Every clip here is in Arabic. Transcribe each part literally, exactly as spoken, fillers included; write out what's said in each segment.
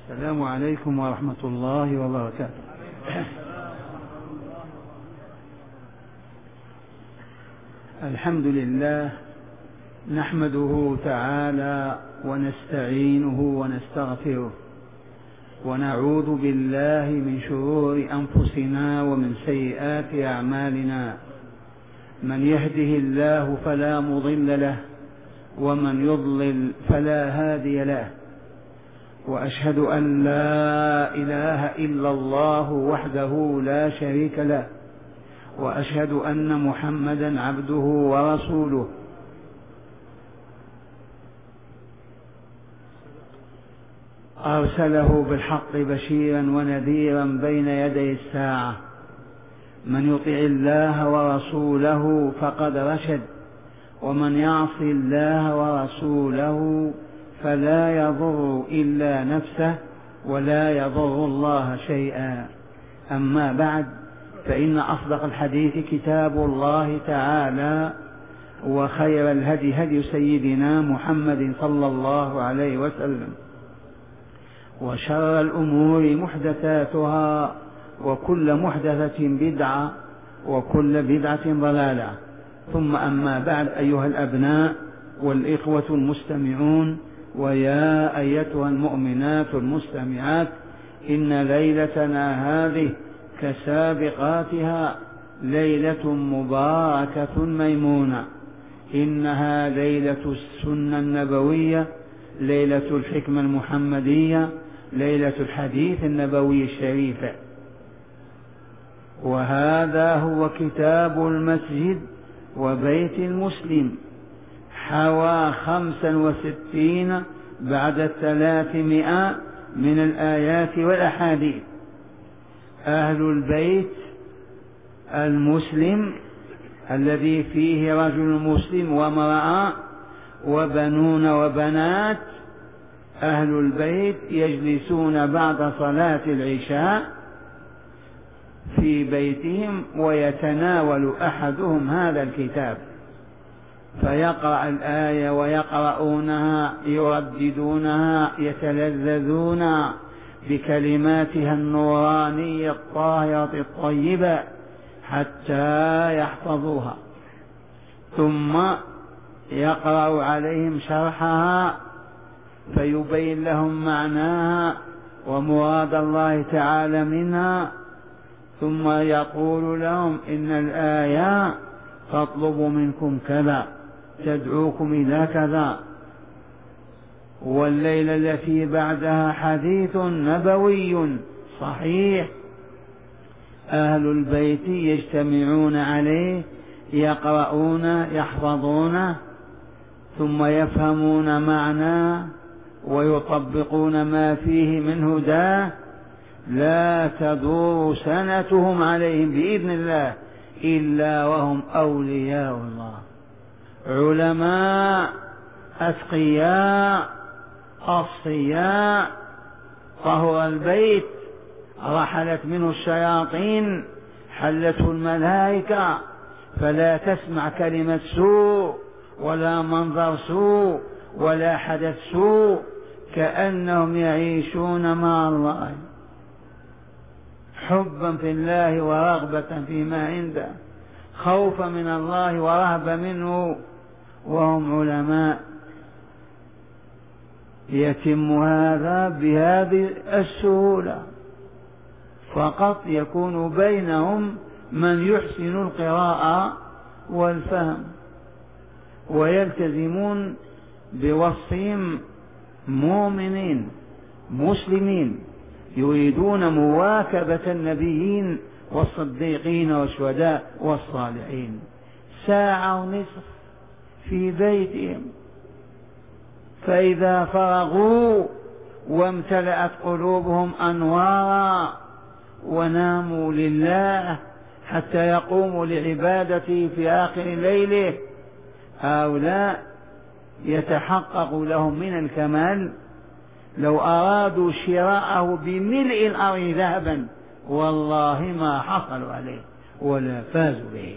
السلام عليكم ورحمة الله وبركاته. الحمد لله نحمده تعالى ونستعينه ونستغفره ونعوذ بالله من شرور أنفسنا ومن سيئات أعمالنا، من يهده الله فلا مضل له ومن يضلل فلا هادي له، وأشهد أن لا إله إلا الله وحده لا شريك له، وأشهد أن محمدا عبده ورسوله أرسله بالحق بشيرا ونذيرا بين يدي الساعة، من يطع الله ورسوله فقد رشد، ومن يعص الله ورسوله فلا يضر إلا نفسه ولا يضر الله شيئا. أما بعد، فإن أصدق الحديث كتاب الله تعالى، وخير الهدي هدي سيدنا محمد صلى الله عليه وسلم، وشر الأمور محدثاتها، وكل محدثة بدعة، وكل بدعة ضلالة. ثم أما بعد، أيها الأبناء والإخوة المستمعون، ويا أيتها المؤمنات المستمعات، إن ليلتنا هذه كسابقاتها ليلة مباركة ميمونة، إنها ليلة السنة النبوية، ليلة الحكمة المحمدية، ليلة الحديث النبوي الشريف. وهذا هو كتاب المسجد وبيت المسلم، حوى خمسا وستين بعد الثلاثمائة من الآيات والأحاديث. أهل البيت المسلم الذي فيه رجل مسلم وامرأة وبنون وبنات، أهل البيت يجلسون بعد صلاة العشاء في بيتهم، ويتناول أحدهم هذا الكتاب فيقرأ الآية ويقرؤونها، يرددونها، يتلذذون بكلماتها النورانية الطاهرة الطيبة حتى يحفظوها، ثم يقرأ عليهم شرحها فيبين لهم معناها ومراد الله تعالى منها، ثم يقول لهم إن الآية تطلب منكم كذا، تدعوكم إلى كذا. والليلة التي بعدها حديث نبوي صحيح، أهل البيت يجتمعون عليه، يقرؤون يحفظونه، ثم يفهمون معناه ويطبقون ما فيه من هداه، لا تدور سنتهم عليهم بإذن الله إلا وهم أولياء الله، علماء أتقياء أصفياء. طهر البيت، رحلت منه الشياطين، حلته الملائكة، فلا تسمع كلمة سوء ولا منظر سوء ولا حدث سوء، كأنهم يعيشون مع الله حبا في الله ورغبة فيما عنده، خوفا من الله ورهبة منه، وهم علماء. يتم هذا بهذه السهولة، فقط يكون بينهم من يحسن القراءة والفهم، ويلتزمون بوصفهم مؤمنين مسلمين يريدون مواكبة النبيين والصديقين والشهداء والصالحين. ساعة ونصف في بيتهم، فإذا فرغوا وامتلأت قلوبهم أنوارا وناموا لله حتى يقوموا لعبادته في آخر ليله، هؤلاء يتحقق لهم من الكمال لو أرادوا شراءه بملء الأرض ذهبا والله ما حصلوا عليه ولا فازوا به.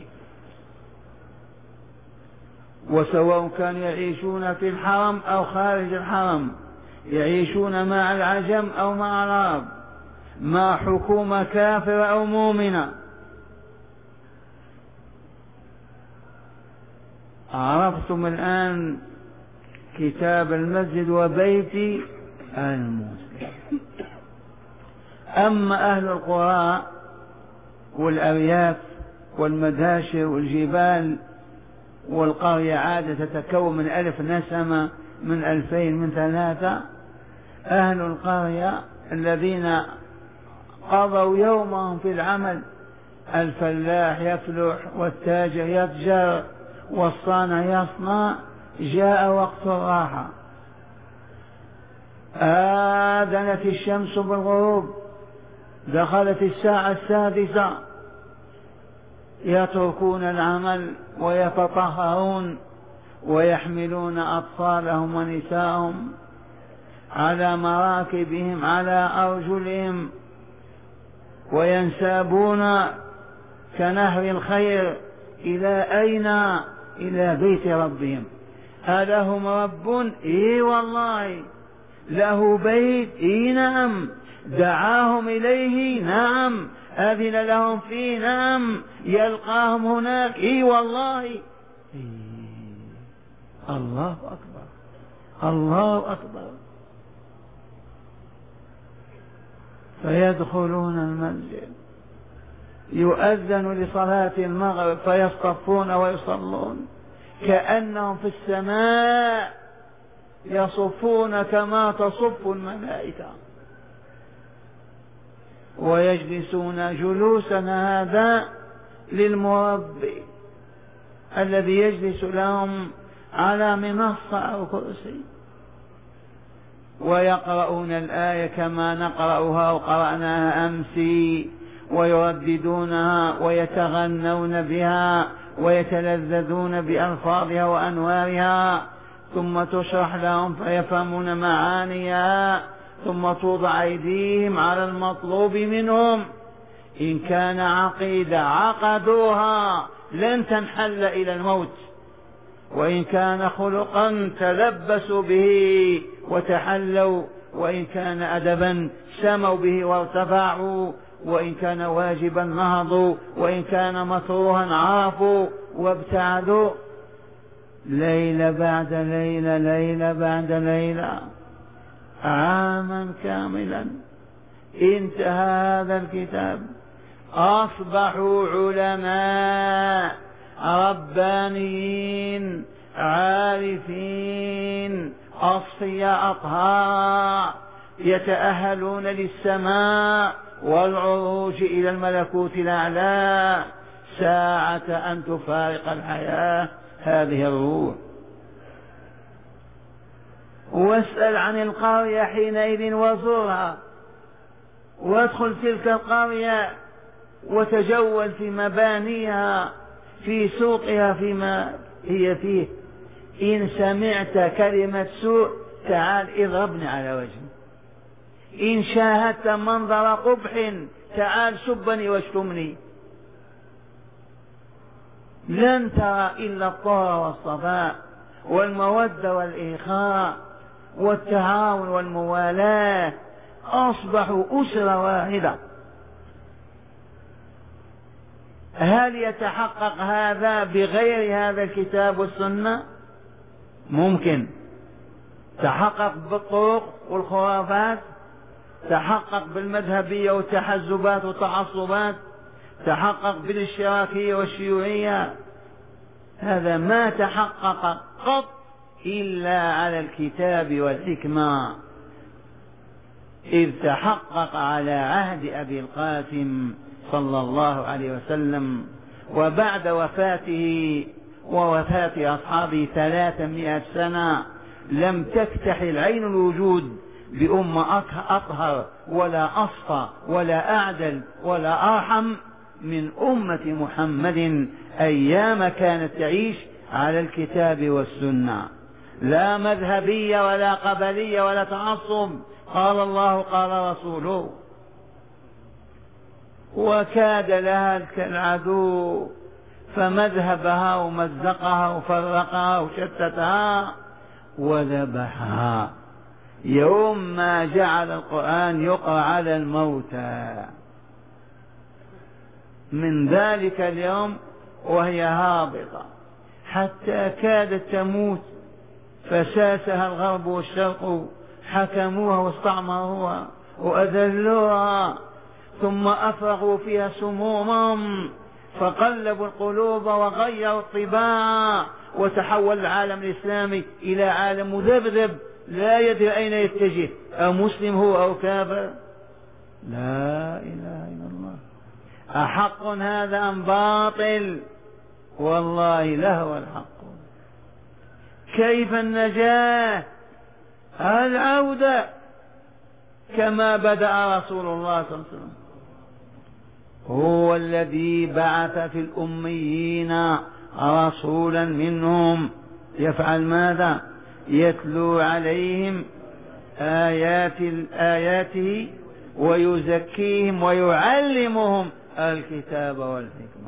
وسواء كانوا يعيشون في الحرم أو خارج الحرم، يعيشون مع العجم أو مع العرب، مع حكومة كافرة أو مؤمنة. عرفتم الآن كتاب المسجد وبيت المسلم. أما أهل القرى والأرياف والمداشر والجبال والقرية عادة تتكون من ألف نسمة، من ألفين، من ثلاثة. أهل القرية الذين قضوا يومهم في العمل، الفلاح يفلح والتاجر يتجر والصانع يصنع، جاء وقت الراحة، آذنت الشمس بالغروب، دخلت الساعة السادسة، يتركون العمل ويتطهرون ويحملون أطفالهم ونساءهم على مراكبهم على أرجلهم وينسابون كنهر الخير. إلى أين؟ إلى بيت ربهم. ألهم رب؟ إي والله. له بيت؟ إي نعم. دعاهم إليه؟ نعم. أذن لهم فيه؟ نعم. يلقاهم هناك؟ إي والله. إيه. الله أكبر، الله أكبر. فيدخلون المسجد، يؤذن لصلاة المغرب فيصطفون ويصلون كأنهم في السماء، يصفون كما تصف الملائكة، ويجلسون جلوسنا هذا للمربي الذي يجلس لهم على منصة أو كرسي، ويقرؤون الآية كما نقرأها وقرأناها أمس، ويرددونها ويتغنون بها ويتلذذون بألفاظها وأنوارها، ثم تشرح لهم فيفهمون معانيها، ثم توضع أيديهم على المطلوب منهم. إن كان عقيدة عقدوها لن تنحل إلى الموت، وإن كان خلقا تلبسوا به وتحلوا، وإن كان أدبا سموا به وارتفعوا، وإن كان واجبا نهضوا، وإن كان مكروها عرفوا وابتعدوا. ليلة بعد ليلة، ليلة بعد ليلة، عاما كاملا انتهى هذا الكتاب. أصبحوا علماء ربانيين عارفين أصفياء أطهار، يتأهلون للسماء والعروج إلى الملكوت الأعلى ساعة أن تفارق الحياة هذه الروح. واسأل عن القرية حينئذ وزورها، وادخل تلك القرية وتجول في مبانيها، في سوقها، فيما هي فيه. إن سمعت كلمة سوء تعال اضربني على وجهي، إن شاهدت منظر قبح تعال سبني واشتمني. لن ترى إلا الطهر والصفاء والمودة والإخاء والتعاون والموالاة. أصبحوا أسرة واحدة. هل يتحقق هذا بغير هذا الكتاب والسنة؟ ممكن. تحقق بالطرق والخرافات، تحقق بالمذهبية والتحزبات والتعصبات، تحقق بالاشتراكية والشيوعية. هذا ما تحقق قط إلا على الكتاب والحكمة، إذ تحقق على عهد أبي القاسم صلى الله عليه وسلم، وبعد وفاته ووفاة أصحابه ثلاثمائة سنة لم تكتحل عين الوجود بأمة أطهر ولا أصفى ولا أعدل ولا أرحم من أمة محمد أيام كانت تعيش على الكتاب والسنة، لا مذهبية ولا قبلية ولا تعصب. قال الله قال رسوله. وكاد لها العدو فمذهبها ومزقها وفرقها وشتتها وذبحها. يوم ما جعل القرآن يقرأ على الموتى، من ذلك اليوم وهي هابطة حتى كادت تموت، فساسها الغرب والشرق، حكموها واستعمروها وأذلوها، ثم أفرغوا فيها سمومهم، فقلبوا القلوب وغيروا الطباع، وتحول العالم الإسلامي إلى عالم مذبذب لا يدري أين يتجه، أو مسلم هو أو كافر. لا إله إلا الله. أحق هذا أم باطل؟ والله لهو الحق. كيف النجاة؟ العودة كما بدأ رسول الله صلى الله عليه وسلم. هو الذي بعث في الأميين رسولا منهم يفعل ماذا؟ يتلو عليهم آيات آياته ويزكيهم ويعلمهم الكتاب والحكمة.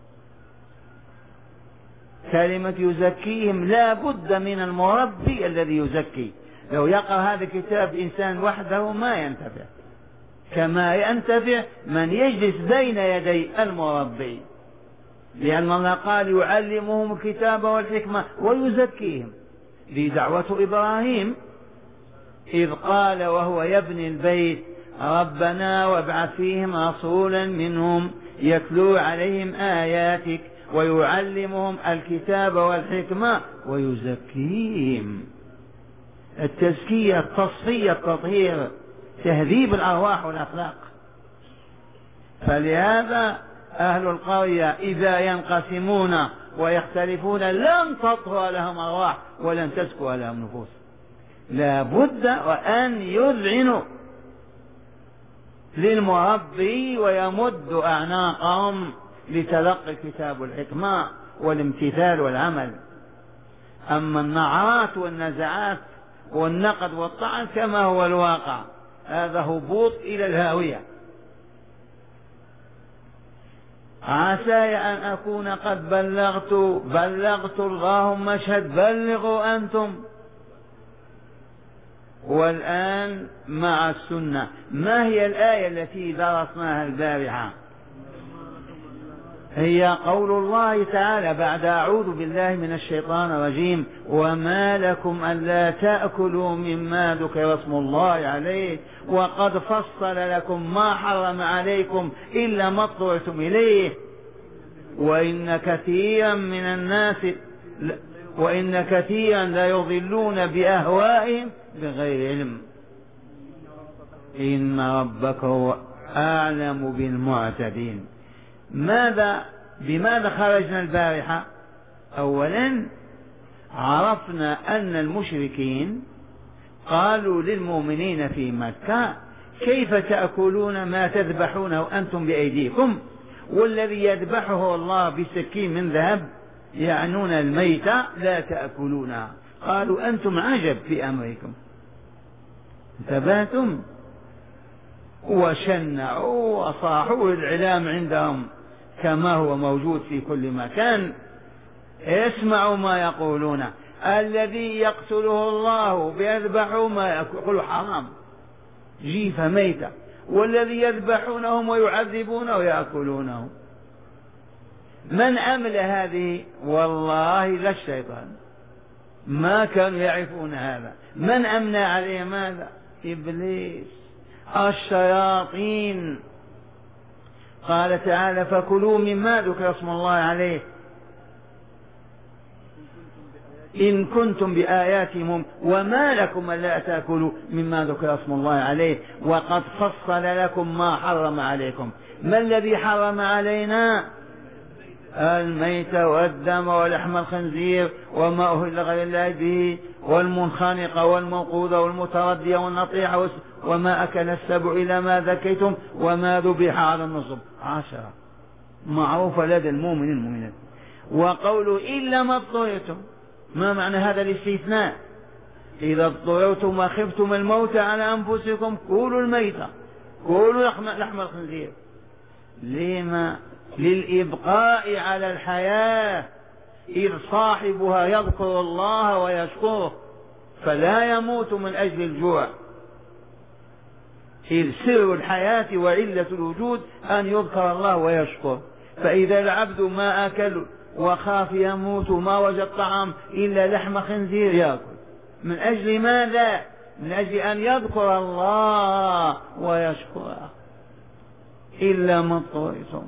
كلمة يزكيهم لا بد من المربي الذي يزكي. لو يقرأ هذا الكتاب إنسان وحده ما ينتفع، كما ينتفع من يجلس بين يدي المربي، لأن الله قال يعلمهم الكتاب والحكمة ويزكيهم. دي دعوة إبراهيم إذ قال وهو يبني البيت ربنا وابعث فيهم رسولا منهم يتلو عليهم آياتك ويعلمهم الكتاب والحكمة ويزكيهم. التزكية، التصفية، التطهير، تهذيب الأرواح والأخلاق. فلهذا أهل القرية إذا ينقسمون ويختلفون لن تطهر لهم أرواح ولن تزكو لهم نفوس. لا بد وأن يذعنوا للمربي ويمد أعناقهم لتلقي الكتاب والحكمة والامتثال والعمل. أما النعرات والنزعات والنقد والطعن كما هو الواقع، هذا هبوط إلى الهاوية. عسى أن أكون قد بلغت بلغت اللهم اشهد بلغوا أنتم. والآن مع السنة، ما هي الآية التي درسناها البارحة؟ هي قول الله تعالى بعد أعوذ بالله من الشيطان الرجيم وما لكم ألا تأكلوا مما ذكر اسم الله عليه وقد فصل لكم ما حرم عليكم إلا ما اضطررتم إليه وإن كثيرا من الناس وإن كثيرا لا يضلون بأهوائهم بغير علم إن ربك هو أعلم بالمعتدين. ماذا بماذا خرجنا البارحة؟ أولا عرفنا أن المشركين قالوا للمؤمنين في مكة كيف تأكلون ما تذبحونه أنتم بأيديكم والذي يذبحه الله بسكين من ذهب يعنون الميتة لا تأكلونها. قالوا أنتم عجب في أمركم، انتبهتم؟ وشنعوا وصاحوا الإعلام عندهم كما هو موجود في كل مكان. اسمعوا ما يقولون، الذي يقتله الله بيذبحوا ما يأكل حرام جيفة ميتة، والذي يذبحونهم ويعذبونه ويأكلونه. من أمل هذه؟ والله لا الشيطان، ما كانوا يعرفون هذا. من أمنى عليه ماذا؟ إبليس، الشياطين. قال تعالى فكلوا مما ذكر اسم الله عليه إن كنتم بآياتهم وما لكم ألا تأكلوا مما ذكر اسم الله عليه وقد فصل لكم ما حرم عليكم. ما الذي حرم علينا؟ الميت والدم ولحم الخنزير وما أهل غير الله به والمنخنقة والموقوذة والمتردية والنطيحة وما أكل السبع إلى ما ذكيتم وما ذبح على النصب. عشرة معروفة لدى المؤمن المؤمنات. وقولوا إلا ما اضطررتم، ما معنى هذا الاستثناء؟ إذا اضطررتم وخفتم الموت على أنفسكم كولوا الميتة، كولوا لحم الخنزير. لما؟ للإبقاء على الحياة، إذ صاحبها يذكر الله ويشكره فلا يموت من أجل الجوع، إذ سر الحياة وعلة الوجود أن يذكر الله ويشكر. فإذا العبد ما أكل وخاف يموت ما وجد طعام إلا لحم خنزير يأكل، من أجل ماذا؟ من أجل أن يذكر الله ويشكره. إلا ما اضطررتم.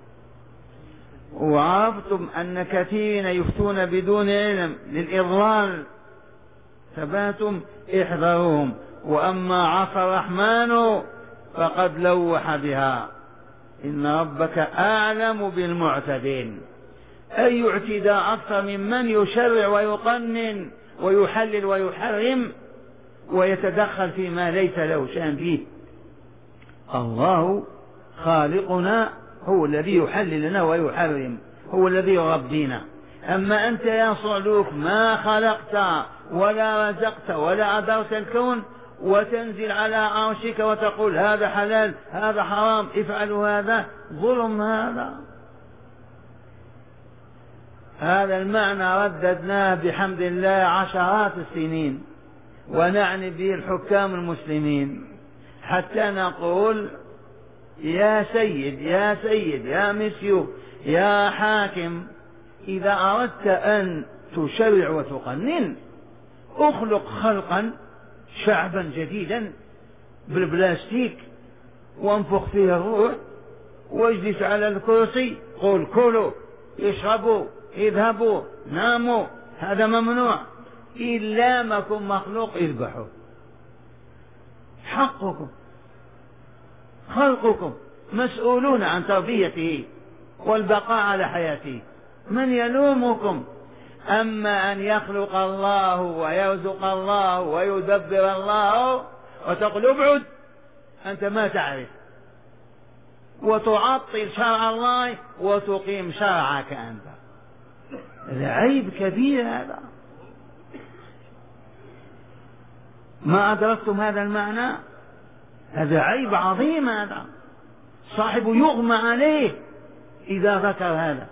وعرفتم أن كثيرين يفتون بدون علم للإضلال، ثباتم احذروهم. وأما عصى الرحمن فقد لوح بها، إن ربك أعلم بالمعتدين. أي اعتداء أكثر ممن يشرع ويقنن ويحلل ويحرم ويتدخل فيما ليس له شأن فيه. الله خالقنا هو الذي يحلل لنا ويحرم، هو الذي يربينا. أما أنت يا صعلوك ما خلقت ولا رزقت ولا أدرت الكون وتنزل على عرشك وتقول هذا حلال هذا حرام افعلوا هذا، ظلم هذا. هذا المعنى رددناه بحمد الله عشرات السنين ونعني به الحكام المسلمين، حتى نقول يا سيد يا سيد يا مسيو يا حاكم، إذا أردت أن تشرع وتقنن اخلق خلقا شعبا جديدا بالبلاستيك وانفخ فيه الروح واجلس على الكرسي قل كلوا اشربوا اذهبوا ناموا، هذا ممنوع. إلا ما كن مخلوق اذبحوا، حقكم خلقكم مسؤولون عن تربيته والبقاء على حياته، من يلومكم؟ أما أن يخلق الله ويرزق الله ويدبر الله وتقول ابعد أنت ما تعرف، وتعطل شرع الله وتقيم شرعك أنت، هذا عيب كبير. هذا ما أدركتم هذا المعنى؟ هذا عيب عظيم، هذا صاحب يغمى عليه إذا ذكر هذا.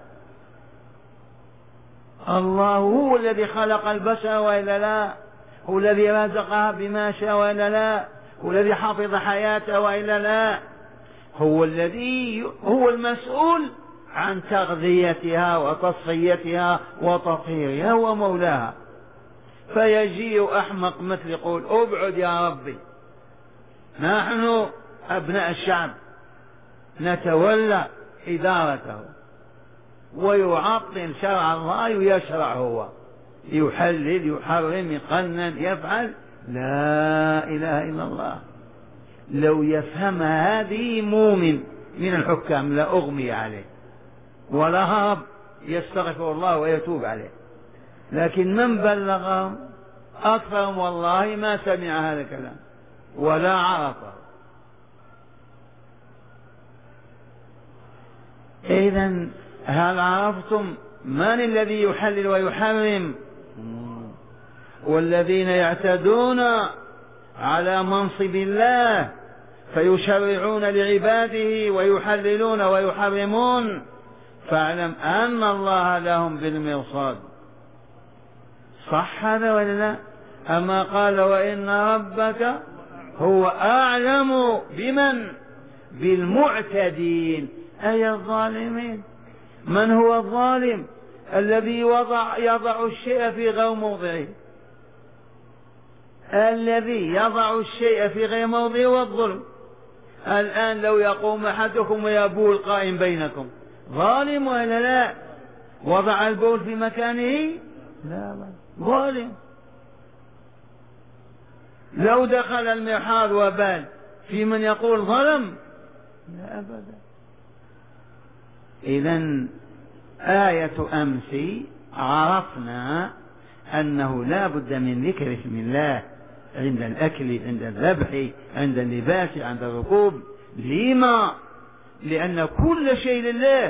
الله هو الذي خلق البشر وإلا لا؟ هو الذي رزقها بما شاء وإلا لا؟ هو الذي حفظ حياته وإلا لا؟ هو الذي هو المسؤول عن تغذيتها وتصفيتها وتطهيرها ومولاها. فيجيء أحمق مثل يقول ابعد يا ربي، نحن أبناء الشعب نتولى إدارته، ويعطل شرع الله ويشرع هو، يحلل يحرم يقنن يفعل. لا إله إلا الله. لو يفهم هذه مؤمن من الحكام لا أغمي عليه ولا هرب يستغفر الله ويتوب عليه، لكن من بلغهم أكثرهم والله ما سمع هذا الكلام ولا عرفه. إذن هل عرفتم من الذي يحلل ويحرم؟ والذين يعتدون على منصب الله فيشرعون لعباده ويحللون ويحرمون، فاعلم أن الله لهم بالمرصاد. صح هذا ولا لا؟ أما قال وإن ربك هو أعلم بمن بالمعتدين، أي الظالمين. من هو الظالم؟ الذي وضع يضع الشيء في غير موضعه، الذي يضع الشيء في غير موضعه والظلم. الآن لو يقوم أحدكم ويبول قائم بينكم، ظالم ولا لا؟ وضع البول في مكانه؟ لا، ظالم. لو دخل المرحاض وبال، في من يقول ظلم؟ لا أبدا. إذن آية أمس عرفنا أنه لا بد من ذكر اسم الله عند الأكل عند الذبح عند اللباس عند الركوب. لما؟ لأن كل شيء لله،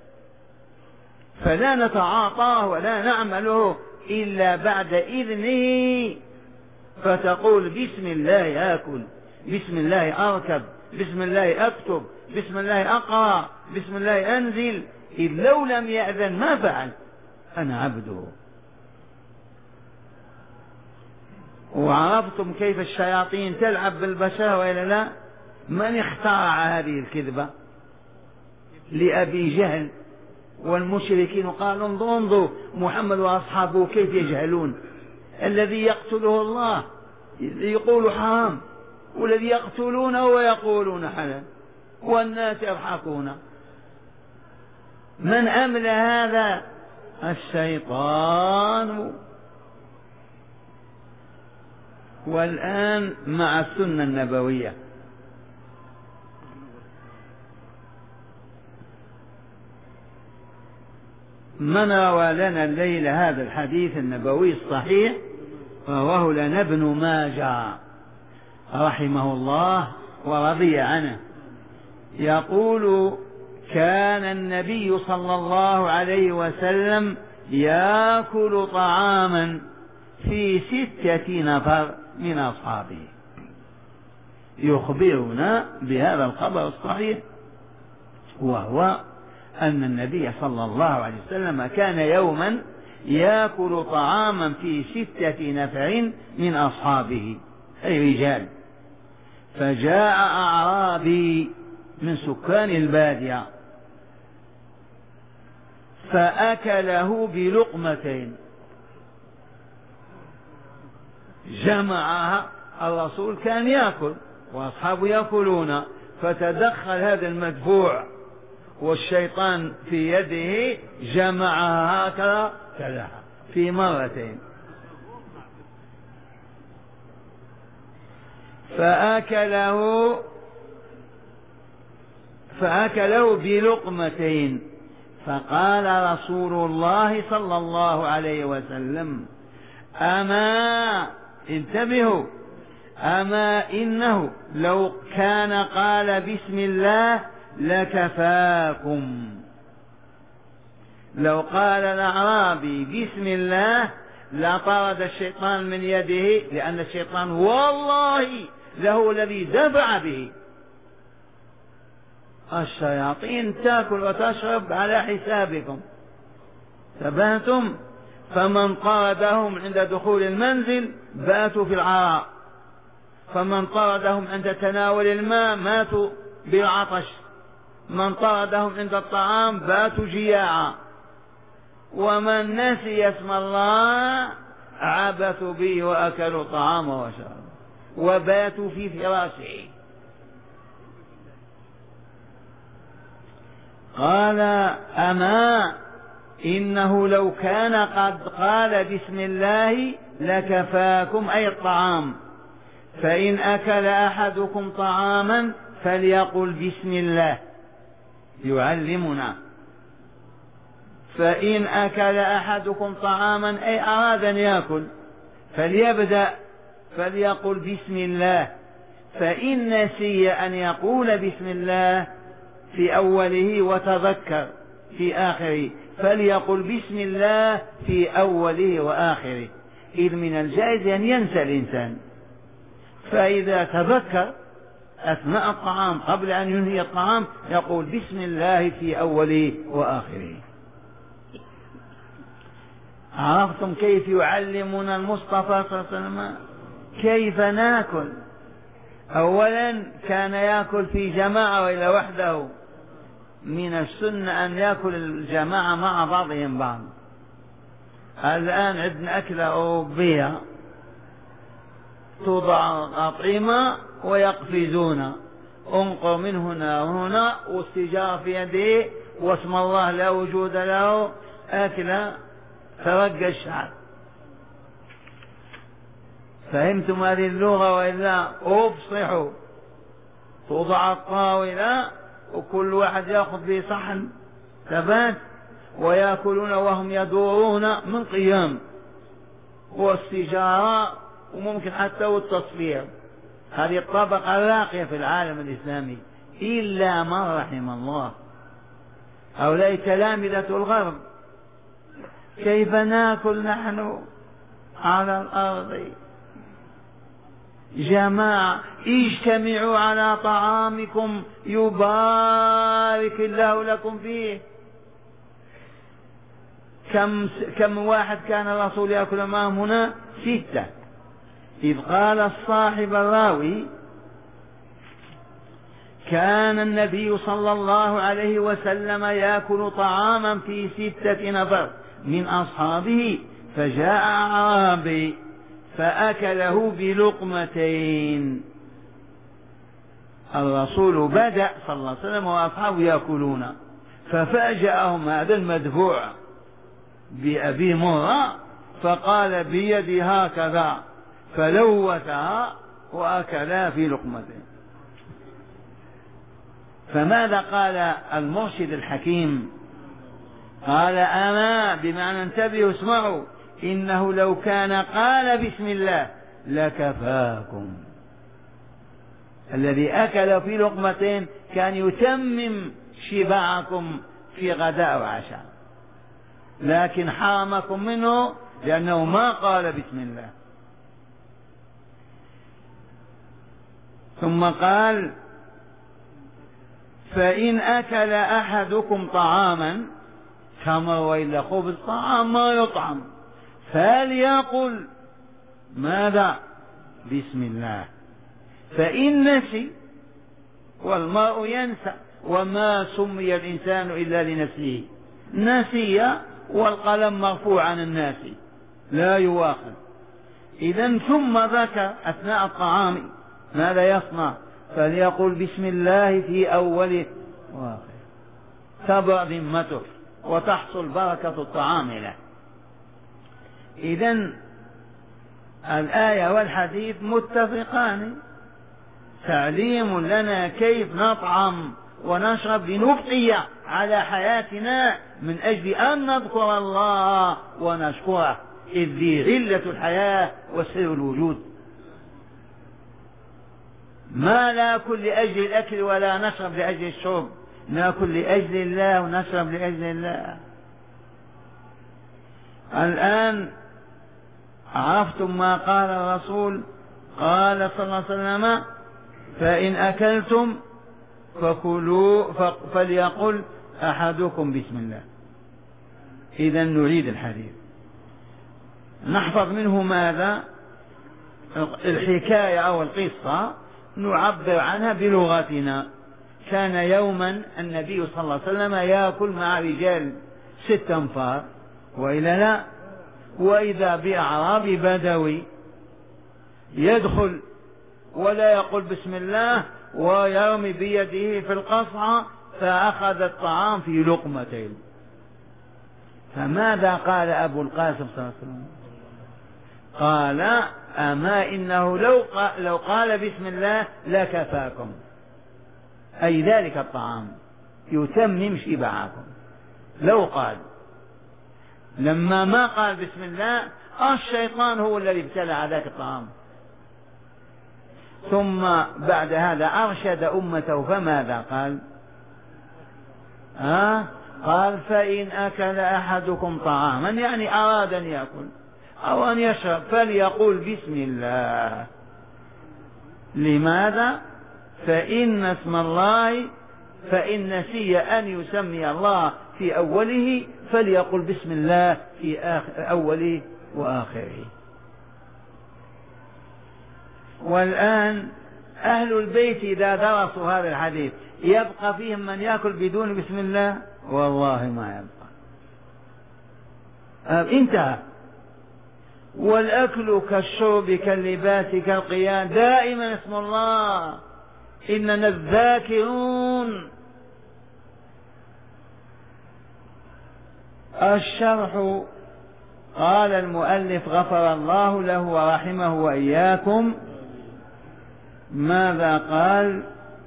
فلا نتعاطاه ولا نعمله إلا بعد إذنه. فتقول بسم الله آكل، بسم الله أركب، بسم الله أكتب، بسم الله أقرأ، بسم الله أنزل. إذ لو لم يأذن ما فعل، أنا عبده. وعرفتم كيف الشياطين تلعب بالبشر وإلا لا؟ من اخترع هذه الكذبة؟ لأبي جهل والمشركين، قالوا انظروا انظروا محمد وأصحابه كيف يجهلون، الذي يقتله الله يقول حرام، والذي يقتلونه ويقولون حلال، والناس يضحكون. من أملى هذا؟ الشيطان. والآن مع السنة النبوية، من روى لنا الليلة هذا الحديث النبوي الصحيح؟ رواه لنا ابن ماجه رحمه الله ورضي عنه، يقول: كان النبي صلى الله عليه وسلم يأكل طعاما في ستة نفر من أصحابه. يخبرنا بهذا الخبر الصحيح، وهو أن النبي صلى الله عليه وسلم كان يوما يأكل طعاما في ستة نفر من أصحابه أي رجال، فجاء أعرابي من سكان البادية فأكله بلقمتين، جمعها. الرسول كان يأكل وأصحابه يأكلون، فتدخل هذا المدفوع والشيطان في يده، جمعها هكذا كلها في مرتين، فأكله فأكله بلقمتين. فقال رسول الله صلى الله عليه وسلم: أما انتبهوا، أما إنه لو كان قال بسم الله لكفاكم. لو قال الأعرابي بسم الله لطرد الشيطان من يده، لأن الشيطان والله له الذي دفع به. الشياطين تأكل وتشرب على حسابكم، تبهتم. فمن طردهم عند دخول المنزل باتوا في العراء، فمن طردهم عند تناول الماء ماتوا بالعطش، من طردهم عند الطعام باتوا جياعا، ومن نسي اسم الله عبثوا به وأكلوا طعامه وشربوا وباتوا في فراشه. قال: أما إنه لو كان قد قال بسم الله لكفاكم أي الطعام، فإن أكل أحدكم طعاما فليقل بسم الله. يعلمنا: فإن أكل أحدكم طعاما أي أراد أن يأكل فليبدأ فليقل بسم الله، فإن نسي أن يقول بسم الله في أوله وتذكر في آخره فليقل بسم الله في أوله وآخره، إذ من الجائز أن ينسى الإنسان، فإذا تذكر أثناء الطعام قبل أن ينهي الطعام يقول بسم الله في أوله وآخره. عرفتم كيف يعلمنا المصطفى صلى الله عليه وسلم كيف ناكل؟ أولا كان يأكل في جماعة وإلى وحده، من السنة أن يأكل الجماعة مع بعضهم بعض. الآن عندنا أكلة أوروبية توضع أطعمة ويقفزون، انقر من هنا وهنا والسجارة في يده واسم الله لا وجود له، أكلة ترقى الشعب. فهمتم هذه اللغة وإلا؟ أفصحوا. توضع الطاولة وكل واحد يأخذ في صحن ثبات ويأكلون وهم يدورون من قيام، والسجارة وممكن حتى والتصفير. هذه الطبقة الراقية في العالم الإسلامي إلا من رحم الله. هؤلاء تلامذة الغرب. كيف ناكل نحن على الأرض؟ جماعة اجتمعوا على طعامكم يبارك الله لكم فيه. كم كم واحد كان الرسول يأكل معهم هنا؟ ستة. إذ قال الصاحب الراوي كان النبي صلى الله عليه وسلم يأكل طعاما في ستة نفر من أصحابه، فجاء أعرابي فأكله بلقمتين. الرسول بدأ صلى الله عليه وسلم وأصحابه يأكلون، ففاجأهم هذا المدفوع بأبي مرة فقال بيدي هكذا، فلوثها وأكلا في لقمتين. فماذا قال المرشد الحكيم؟ قال أما بمعنى انتبهوا اسمعوا، إنه لو كان قال بسم الله لكفاكم. الذي أكل في لقمتين كان يتمم شبعكم في غداء وعشاء، لكن حرمكم منه لأنه ما قال بسم الله. ثم قال فإن أكل أحدكم طعاما تمر وإلا خبز، طعام ما يطعم، فليقل ماذا؟ بسم الله. فإن نسي، والمرء ينسى، وما سمي الإنسان إلا لنفسه، نسي والقلم مرفوع عن الناس لا يواخذ. إذن ثم ذكر أثناء الطعام ماذا يصنع؟ فليقل بسم الله في أوله وآخره، تبرأ ذمته وتحصل بركة الطعام له. إذن الآية والحديث متفقان، تعليم لنا كيف نطعم ونشرب لنبقي على حياتنا من أجل أن نذكر الله ونشكره، إذ ذي علة الحياة وسر الوجود. ما ناكل لأجل الأكل ولا نشرب لأجل الشرب، ناكل لأجل الله ونشرب لأجل الله. الآن عرفتم ما قال الرسول؟ قال صلى الله عليه وسلم فإن أكلتم فكلوا فليقل أحدكم بسم الله. إذا نعيد الحديث، نحفظ منه ماذا؟ الحكاية أو القصة نعبر عنها بلغتنا. كان يوما النبي صلى الله عليه وسلم يأكل مع رجال ست أنفار وإلا لا، وإذا بأعرابي بدوي يدخل ولا يقول بسم الله ويرمي بيده في القصعة، فأخذ الطعام في لقمتين. فماذا قال أبو القاسم صلى الله عليه وسلم؟ قال أما إنه لو قال, لو قال بسم الله لكفاكم، أي ذلك الطعام يتمم شبعكم. لو قال، لما ما قال بسم الله الشيطان هو الذي ابتلع ذاك الطعام. ثم بعد هذا أرشد أمته، فماذا قال؟ آه قال فإن أكل أحدكم طعاما، يعني أراد أن يأكل أو أن يشرب فليقول بسم الله. لماذا؟ فإن اسم الله، فإن نسي أن يسمي الله في أوله فليقل بسم الله في أوله وآخره. والآن أهل البيت إذا درسوا هذا الحديث يبقى فيهم من يأكل بدون بسم الله؟ والله ما يبقى، انتهى. والأكل كالشرب كاللباس كالقيام، دائما اسم الله، إننا الذاكرون. الشرح قال المؤلف غفر الله له ورحمه وإياكم. ماذا قال؟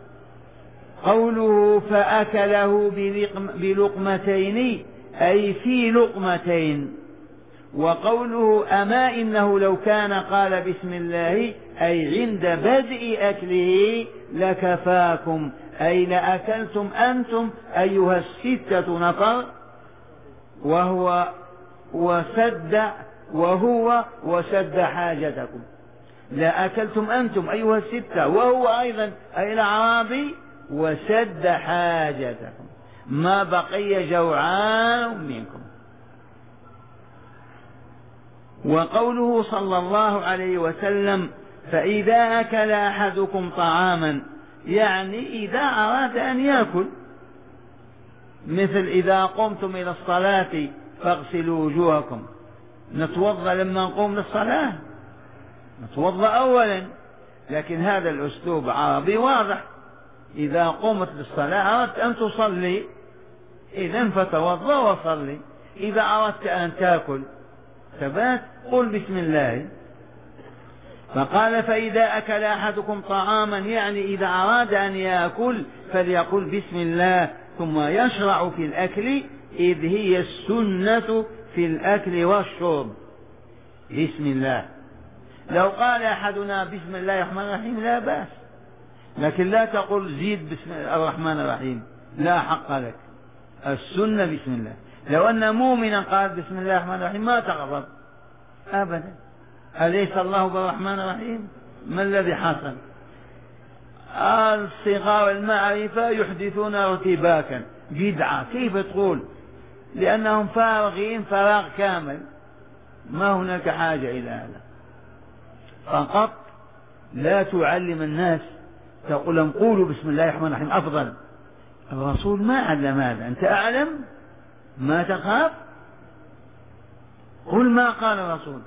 قوله فأكله بلقمتين أي في لقمتين، وقوله أما إنه لو كان قال بسم الله أي عند بدء أكله لكفاكم، أي لأكلتم أنتم أيها الستة نفر وهو وسد وهو وسد حاجتكم. لأكلتم أنتم أيها الستة وهو أيضا أي الأعرابي وسد حاجتكم، ما بقي جوعان منكم. وقوله صلى الله عليه وسلم فإذا أكل أحدكم طعاما يعني إذا أراد أن يأكل، مثل إذا قمتم إلى الصلاة فاغسلوا وجوهكم، نتوضأ لما نقوم للصلاة، نتوضأ أولا، لكن هذا الأسلوب عربي واضح، إذا قمت للصلاة أردت أن تصلي إذن فتوضأ وصلي، إذا أردت أن تأكل ثبات قل بسم الله. فقال فإذا أكل أحدكم طعاما يعني إذا أراد أن يأكل فليقل بسم الله ثم يشرع في الأكل، إذ هي السنة في الأكل والشرب بسم الله. لو قال أحدنا بسم الله الرحمن الرحيم لا بأس، لكن لا تقل زيد بسم الله الرحمن الرحيم، لا حق لك، السنة بسم الله. لو أن مؤمنا قال بسم الله الرحمن الرحيم ما تغضب أبدا، أليس الله بالرحمن الرحيم؟ ما الذي حصل؟ الصغار المعرفة يحدثون ارتباكا بدعة، كيف تقول؟ لأنهم فارغين فراغ كامل، ما هناك حاجة إلى هذا. فقط لا تعلم الناس، تقول لهم قولوا بسم الله الرحمن الرحيم أفضل. الرسول ما علم هذا، أنت أعلم ما تخاف، قل ما قال الرسول.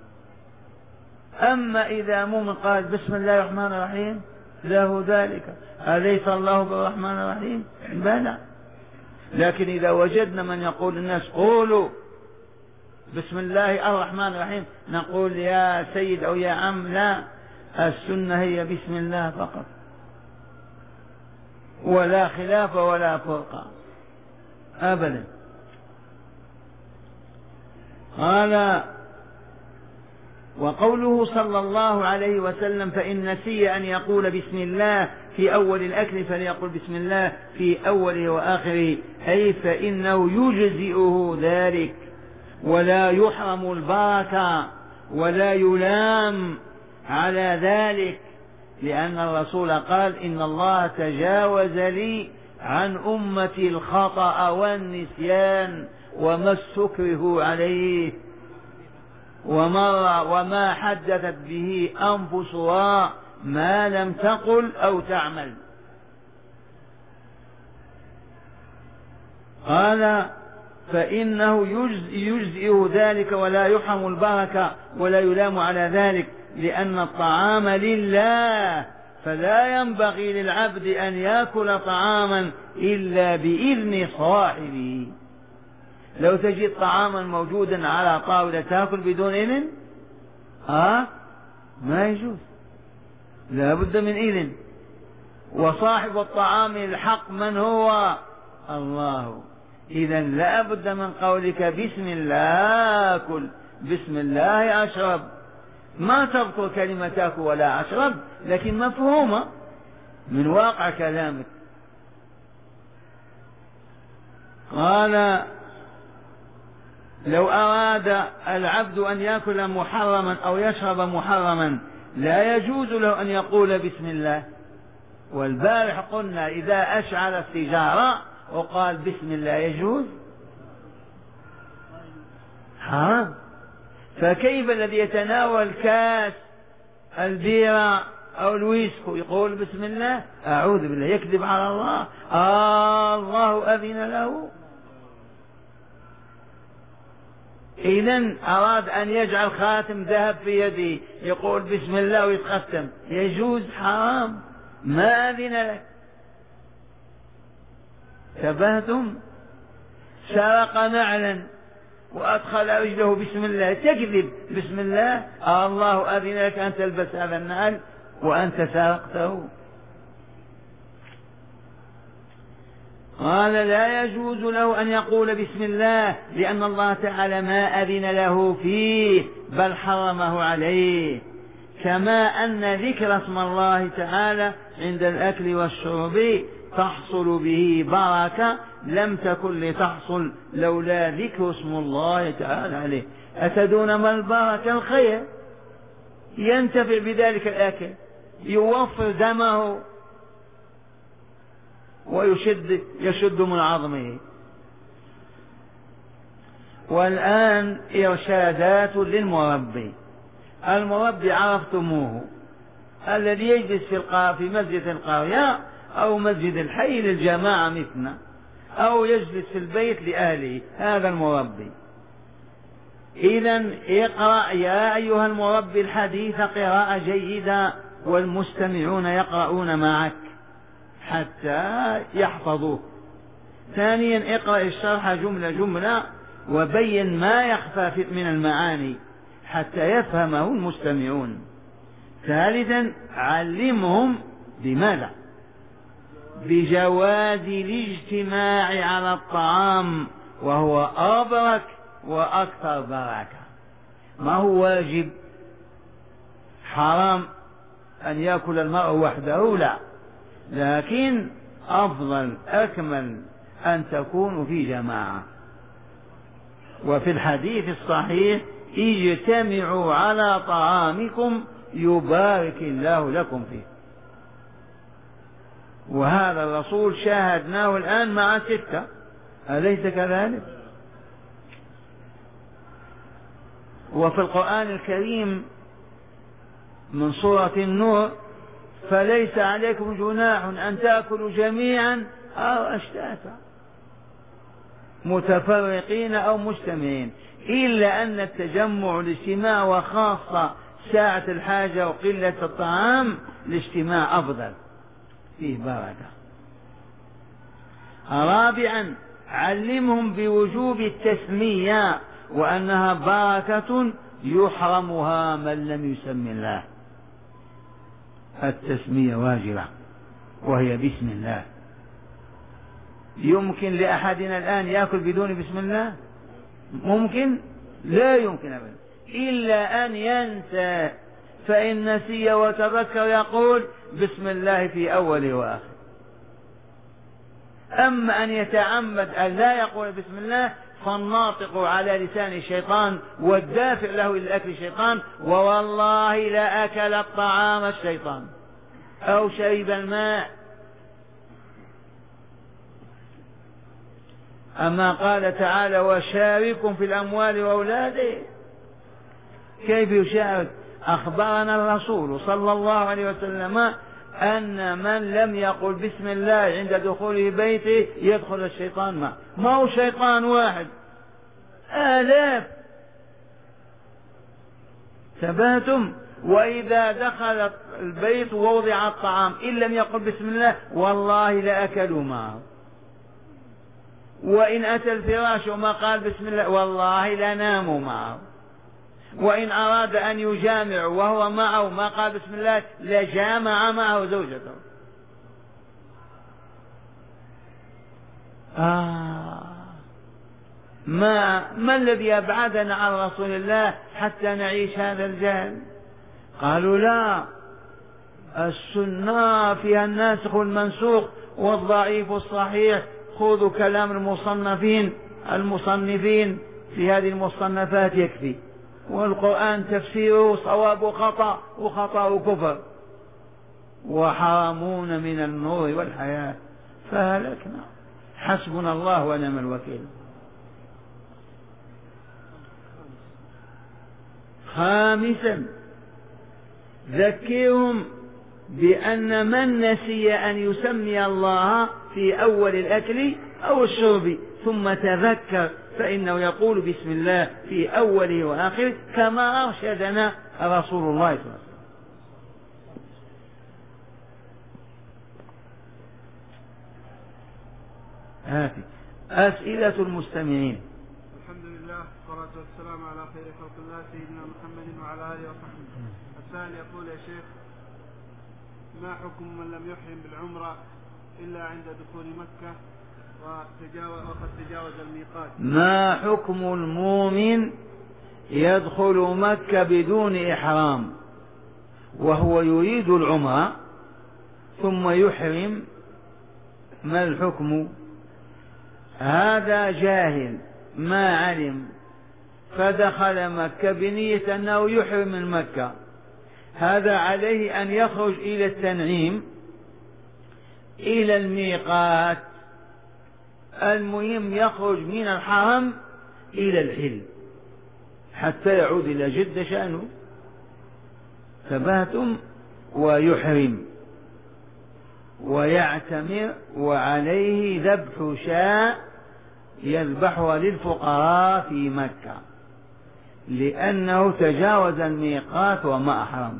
أما إذا مؤمن قال بسم الله الرحمن الرحيم له ذلك، أليس الله بالرحمن الرحيم؟ بلى. لكن إذا وجدنا من يقول للناس قولوا بسم الله الرحمن الرحيم، نقول يا سيد أو يا عم لا، السنة هي بسم الله فقط، ولا خلاف ولا فرقة أبدا. قال وقوله صلى الله عليه وسلم فإن نسي أن يقول بسم الله في أول الأكل فليقل بسم الله في أوله وآخره، أي فإنه يجزئه ذلك ولا يحرم البركة ولا يلام على ذلك، لأن الرسول قال إن الله تجاوز لي عن أمتي الخطأ والنسيان وما استكره عليه وما, وما حدثت به أنفسها ما لم تقل أو تعمل. قال فإنه يجزئه ذلك ولا يحرم البركة ولا يلام على ذلك، لأن الطعام لله، فلا ينبغي للعبد أن يأكل طعاما إلا بإذن صاحبه. لو تجد طعاما موجودا على طاولة تأكل بدون إذن ها ما يجوز، لا بد من إذن. وصاحب الطعام الحق من هو؟ الله. إذا لا بد من قولك بسم الله أكل، بسم الله أشرب، ما تذكر كلمة أكل ولا أشرب لكن مفهومة من واقع كلامك. قال لو أراد العبد أن يأكل محرما أو يشرب محرما لا يجوز له أن يقول بسم الله. والبارح قلنا إذا أشعل السيجارة وقال بسم الله يجوز؟ حرام. فكيف الذي يتناول كاس البيرة أو الويسكو يقول بسم الله؟ أعوذ بالله، يكذب على الله. آه الله أذن له. إذن أراد أن يجعل خاتم ذهب في يده يقول بسم الله ويتختم، يجوز؟ حرام، ما أذن لك. شبهتم؟ سرق نعلا وأدخل رجله بسم الله، تكذب بسم الله. آه الله أذن لك أن تلبس هذا النعل وأنت سرقته. قال لا يجوز له أن يقول بسم الله لأن الله تعالى ما أذن له فيه بل حرمه عليه، كما أن ذكر اسم الله تعالى عند الأكل والشرب تحصل به بركة لم تكن لتحصل لولا ذكر اسم الله تعالى عليه. أتدون ما البركة؟ الخير، ينتفع بذلك الأكل، يوفر دمه ويشد يشد من عظمه. والآن إرشادات للمربي. المربي عرفتموه، الذي يجلس في القا في مسجد القرية أو مسجد الحي للجماعة مثلنا، أو يجلس في البيت لأهله، هذا المربي. إذن اقرأ يا أيها المربي الحديث قراءة جيدة، والمستمعون يقرؤون معك حتى يحفظوه. ثانيا اقرأ الشرح جملة جملة، وبين ما يخفى من المعاني حتى يفهمه المستمعون. ثالثا علمهم بماذا؟ بجواز الاجتماع على الطعام، وهو أبرك وأكثر بركة. ما هو واجب حرام أن يأكل المرء وحده، لا، لكن أفضل أكمل أن تكونوا في جماعة. وفي الحديث الصحيح اجتمعوا على طعامكم يبارك الله لكم فيه. وهذا الرسول شاهدناه الآن مع ستة، أليس كذلك؟ وفي القرآن الكريم من سورة النور فليس عليكم جناح أن تأكلوا جميعا أو أشتاتا متفرقين أو مجتمعين، إلا أن التجمع الاجتماع، وخاصة ساعة الحاجة وقلة الطعام، الاجتماع أفضل فيه بركة. رابعا علمهم بوجوب التسمية، وأنها بركة يحرمها من لم يسم الله. التسمية واجبة، وهي بسم الله. يمكن لأحدنا الآن يأكل بدون بسم الله؟ ممكن؟ لا يمكن أبدا، إلا أن ينسى، فإن نسي وتذكر يقول بسم الله في أول وآخر. أما أن يتعمد أن لا يقول بسم الله، فالناطق على لسان الشيطان والدافع له إلى الأكل الشيطان، ووالله لا أكل الطعام الشيطان أو شرب الماء. أما قال تعالى وشاركهم في الأموال وأولاده، كيف يشارك؟ أخبرنا الرسول صلى الله عليه وسلم أن من لم يقل بسم الله عند دخوله بيته يدخل الشيطان معه. ما هو شيطان واحد، آلاف. ثباتم. وإذا دخل البيت ووضع الطعام إن لم يقل بسم الله والله لأكلوا معه، وإن أتى الفراش وما قال بسم الله والله لناموا معه، وإن أراد أن يجامع وهو معه ما قال بسم الله لجامع معه زوجته. آه ما ما الذي أبعدنا عن رسول الله حتى نعيش هذا الجهل؟ قالوا لا، السنة فيها الناسخ والمنسوخ والضعيف والصحيح، خذوا كلام المصنفين المصنفين في هذه المصنفات يكفي، والقرآن تفسيره صواب وخطأ وخطأ وكفر، وحرامون من النور والحياة فهلكنا. حسبنا الله ونعم الوكيل. خامسا ذكرهم بأن من نسي أن يسمي الله في أول الأكل أو الشرب ثم تذكر فإنه يقول بسم الله في أوله وآخره كما أرشدنا رسول الله صلى الله عليه وسلم. هاتي أسئلة المستمعين. الحمد لله والصلاة والسلام على خير خلق الله سيدنا محمد وعلى آله وصحبه. السائل يقول يا شيخ ما حكم من لم يحرم بالعمرة إلا عند دخول مكة وتجاوز وقد تجاوز الميقات؟ ما حكم المؤمن يدخل مكة بدون إحرام وهو يريد العمرة ثم يحرم، ما الحكم؟ هذا جاهل ما علم فدخل مكة بنية أنه يحرم من مكة، هذا عليه أن يخرج إلى التنعيم إلى الميقات، المهم يخرج من الحرم إلى الحل حتى يعود إلى جد شأنه. تبهتم ويحرم ويعتمر، وعليه ذبح شاء يذبحها للفقراء في مكة لأنه تجاوز الميقات وما أحرم.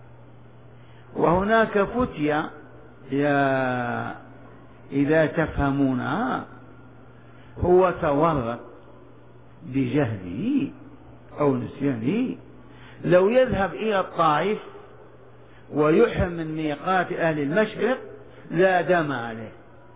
وهناك فتية يا إذا تفهمونها، هو تورط بجهله أو نسيانه، لو يذهب إلى الطائف ويحرم من ميقات أهل المشرق لا دم عليه،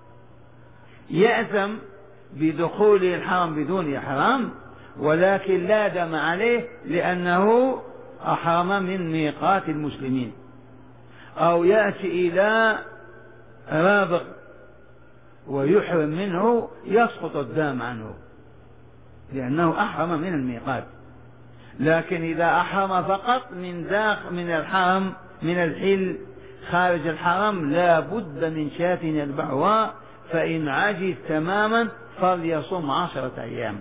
يأثم بدخول الحرم بدون إحرام، ولكن لا دم عليه لأنه أحرم من ميقات المسلمين. أو يأتي إلى رابغ ويحرم منه يسقط الدم عنه لأنه أحرم من الميقات. لكن إذا أحرم فقط من داخل من الحرم من الحل خارج الحرم لا بد من شاة يذبحها، فإن عجز تماما فليصم عشرة أيام.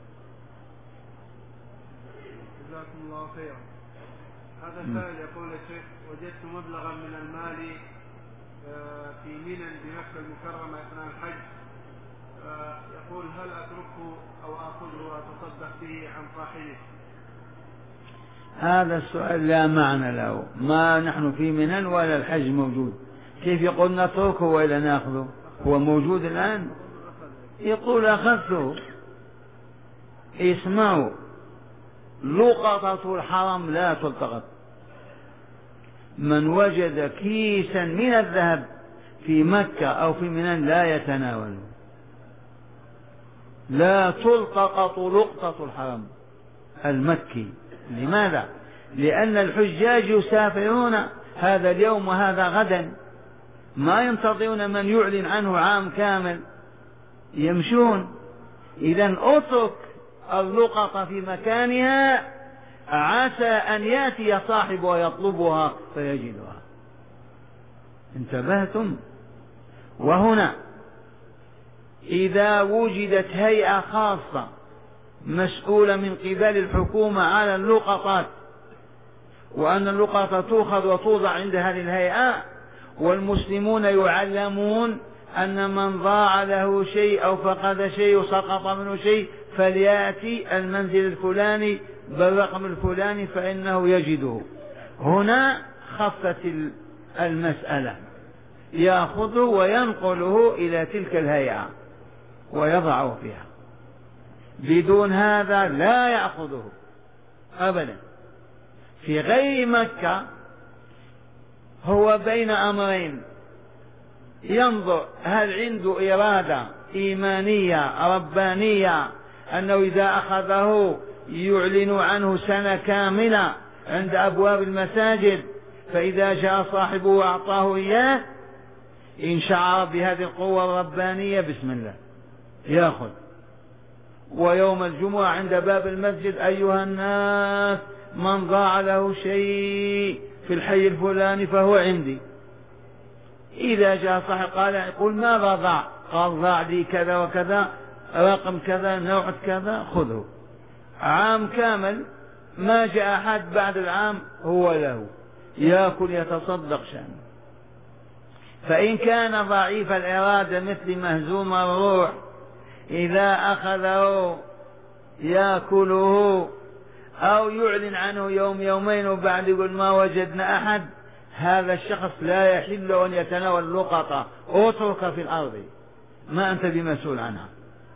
جزاكم الله خيرا. هذا السائل يقول يا شيخ: وجدت مبلغا من المال في منى بمكة المكرمة أثناء الحج، يقول هل أتركه أو أخذه وأتصدق به عن صاحبه؟ هذا السؤال لا معنى له، ما نحن في منى ولا الحج موجود، كيف يقول نتركه وإلا نأخذه؟ هو موجود الآن. يقول أخذته. اسمعوا، لقطة الحرم لا تلتقط. من وجد كيسا من الذهب في مكة أو في منى لا يتناوله، لا تلتقط لقطة الحرم المكي. لماذا؟ لأن الحجاج يسافرون هذا اليوم وهذا غدا، ما ينتظرون من يعلن عنه عام كامل، يمشون. إذن اترك اللقطة في مكانها، عسى أن يأتي صاحبها ويطلبها فيجدها. انتبهتم؟ وهنا إذا وجدت هيئة خاصة مسؤولة من قبل الحكومة على اللقطات، وأن اللقطة تؤخذ وتوضع عند هذه الهيئة، والمسلمون يعلمون أن من ضاع له شيء أو فقد شيء وسقط منه شيء فليأتي المنزل الفلاني بالرقم الفلاني فإنه يجده. هنا خفت المسألة، يأخذه وينقله إلى تلك الهيئة ويضعه فيها. بدون هذا لا يأخذه أبدا. في غير مكة هو بين أمرين، ينظر هل عنده إرادة إيمانية ربانية أنه إذا أخذه يعلن عنه سنة كاملة عند أبواب المساجد، فإذا جاء صاحبه وأعطاه إياه إن شعر بهذه القوة الربانية بسم الله يأخذ. ويوم الجمعة عند باب المسجد: أيها الناس من ضاع له شيء في الحي الفلاني فهو عندي. إذا جاء صاحب قال يقول ماذا ضاع؟ قال ضاع لي كذا وكذا، رقم كذا، نوع كذا، خذه. عام كامل ما جاء أحد بعد العام هو له، يأكل يتصدق شأنه. فإن كان ضعيف الإرادة مثل مهزوم الروح، إذا أخذه يأكله أو يعلن عنه يوم يومين وبعد يقول ما وجدنا أحد، هذا الشخص لا يحل أن يتناول اللقطة، اترك في الأرض، ما أنت بمسؤول عنها.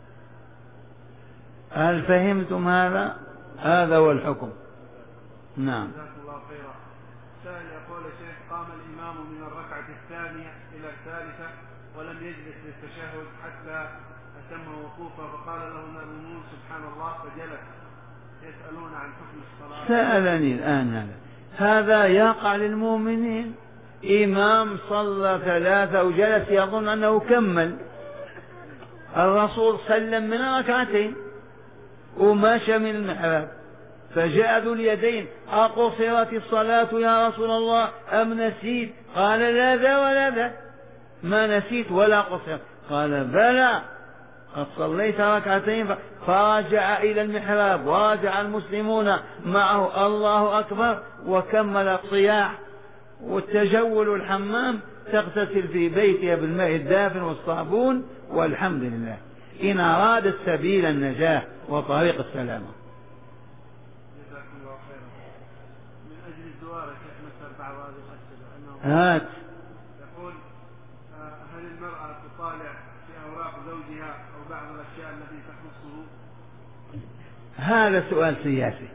هل فهمتم هذا؟ هذا هو الحكم. نعم. جزاك الله خيرا. سائل يقول يا شيخ: قام الإمام من الركعة الثانية إلى الثالثة ولم يجلس للتشهد حتى أتم وقوفه، فقال له المأمومون سبحان الله فجلس، يسألون عن حكم الصلاة. سألني الآن هذا هذا يقع للمؤمنين. إمام صلى ثلاثة وجلس يظن أنه كمل، الرسول سلم من ركعتين وماشى من المحراب، فجاء ذو اليدين: أقصرت الصلاة يا رسول الله أم نسيت؟ قال لا ذا ولا ذا، ما نسيت ولا قصرت. قال بلى قد صليت ركعتين، فرجع إلى المحراب ورجع المسلمون معه الله أكبر، وكمل الصياح والتجول الحمام، تغتسل في بيتها بالماء الدافن والصابون، والحمد لله إن أرادت سبيل النجاة وطريق السلامة. جزاكم الله خيرا. من أجل الزوار يا شيخ نسأل بعض هذه الأسئلة. هات. يقول هل المرأة تطالع في أوراق زوجها أو بعض الأشياء التي تخصه؟ هذا سؤال سياسي.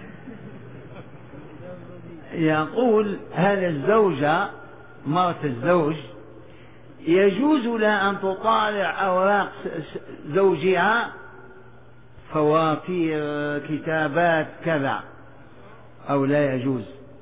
يقول هل الزوجة مرة الزوج يجوز لها أن تطالع أوراق زوجها، فواتير، كتابات كذا، أو لا يجوز؟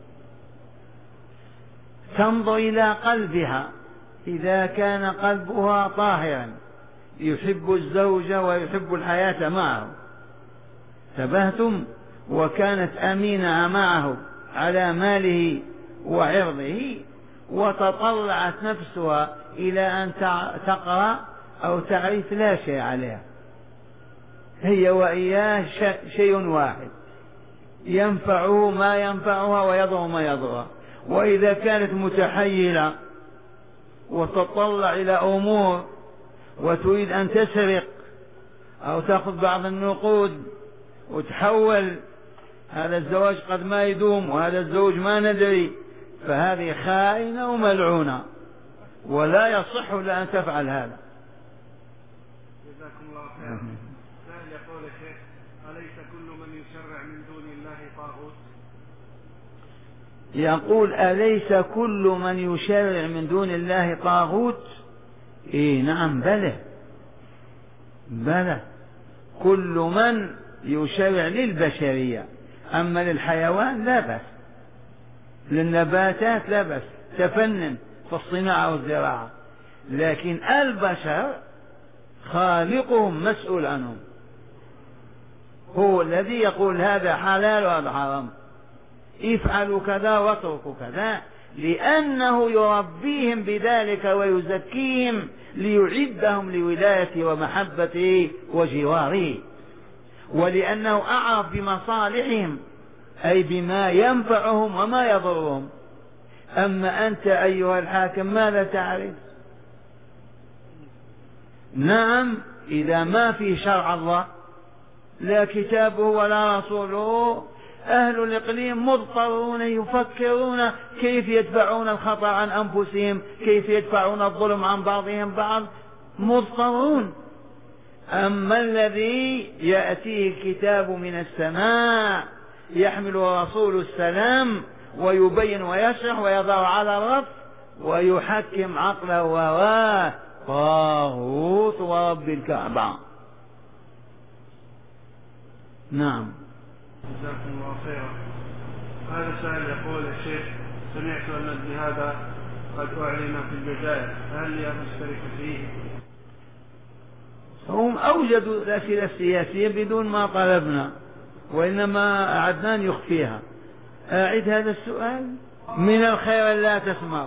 تنظر إلى قلبها، إذا كان قلبها طاهرا يحب الزوج ويحب الحياة معه، تبهتم، وكانت أمينة معه على ماله وعرضه، وتطلعت نفسها إلى أن تقرأ أو تعرف، لا شيء عليها، هي وإياه شيء واحد، ينفعه ما ينفعها ويضر ما يضرها. وإذا كانت متحيلة وتطلع إلى أمور وتريد أن تسرق أو تأخذ بعض النقود وتحول، هذا الزواج قد ما يدوم، وهذا الزوج ما ندري، فهذه خائنة وملعونة، ولا يصح لها أن تفعل هذا. جزاكم الله خيرا. سائل يقول الشيخ أليس كل من يشرع من دون الله طاغوت؟ يقول أليس كل من يشرع من دون الله طاغوت؟ إيه نعم، بلى بلى، كل من يشرع للبشرية، أما للحيوان لا بأس، للنباتات لا بأس، تفنن في الصناعة والزراعة، لكن البشر خالقهم مسؤول عنهم، هو الذي يقول هذا حلال وهذا حرام، افعلوا كذا واتركوا كذا، لأنه يربيهم بذلك ويزكيهم ليعدهم لولايته ومحبته وجواره، ولأنه أعرف بمصالحهم، أي بما ينفعهم وما يضرهم. أما أنت أيها الحاكم ماذا تعرف؟ نعم، إذا ما في شرع الله لا كتابه ولا رسوله، أهل الإقليم مضطرون يفكرون كيف يدفعون الخطأ عن أنفسهم، كيف يدفعون الظلم عن بعضهم بعض، مضطرون. أما الذي يأتيه الكتاب من السماء يحمل رسول السلام ويبين ويشرح ويضع على الرف ويحكم عقله وهواه، طاغوت ورب الكعبة. نعم. جزاكم الله خيرا. هذا سائل يقول يا شيخ سمعت أن الجهاد قد أعلن في الجزائر، هل لي أن أشترك فيه؟ هم أوجدوا الأسئلة السياسية بدون ما طلبنا، وإنما عدنان يخفيها. أعد هذا السؤال. من الخير لا تسمع.